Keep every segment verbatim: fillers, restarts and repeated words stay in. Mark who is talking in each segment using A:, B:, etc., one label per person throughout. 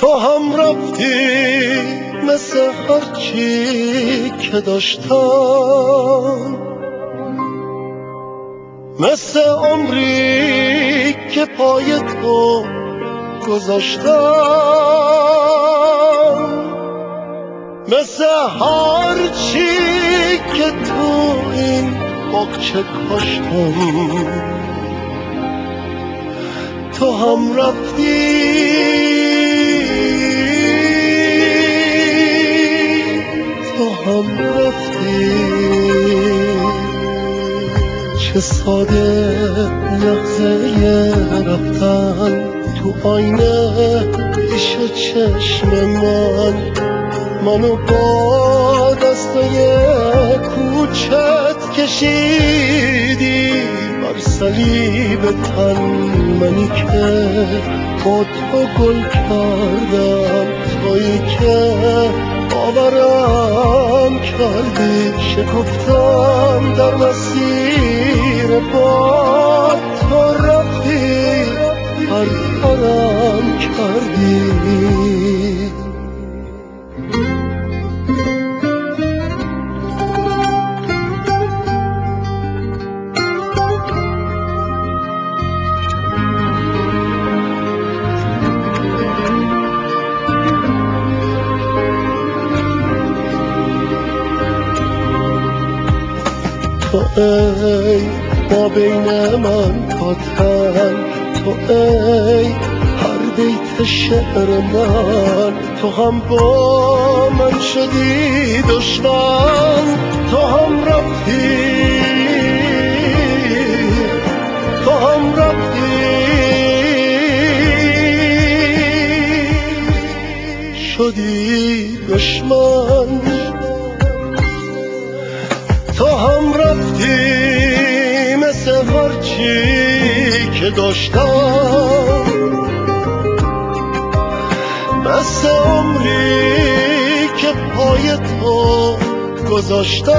A: تو هم رفتی مثل هرچی که داشتم، مثل عمری که پای تو گذاشتم، مثل هرچی که تو این باغچه کاشتم. تو هم رفتی تو هم رفتی چه ساده لحظه رفتن تو آینه پیش چشم من، منو با دستای کوچت کشیدی بر صلیب تن، منی که با تو گل کردم، تویی که باورم کردی، شکفتم در مسیر با تو رفتی، پرپرم کردی. تو ای ما بین من تا تن، تو ای هر بیت شعر من، تو هم با من شدی دشمن، تو هم رفتی تو هم رفتی شدی دشمن، تو هم رفتی مثل هرچی که داشتم، مثل عمری که پای تو گذاشتم،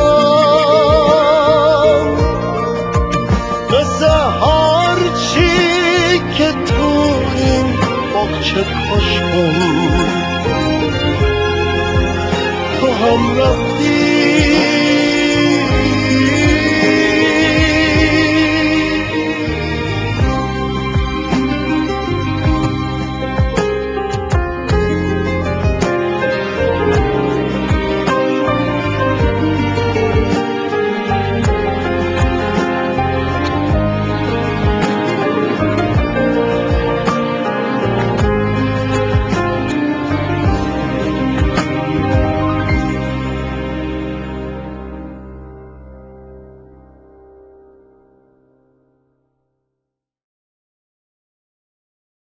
A: مثل هرچی که تو این باغچه کاشتم. تو هم رفتی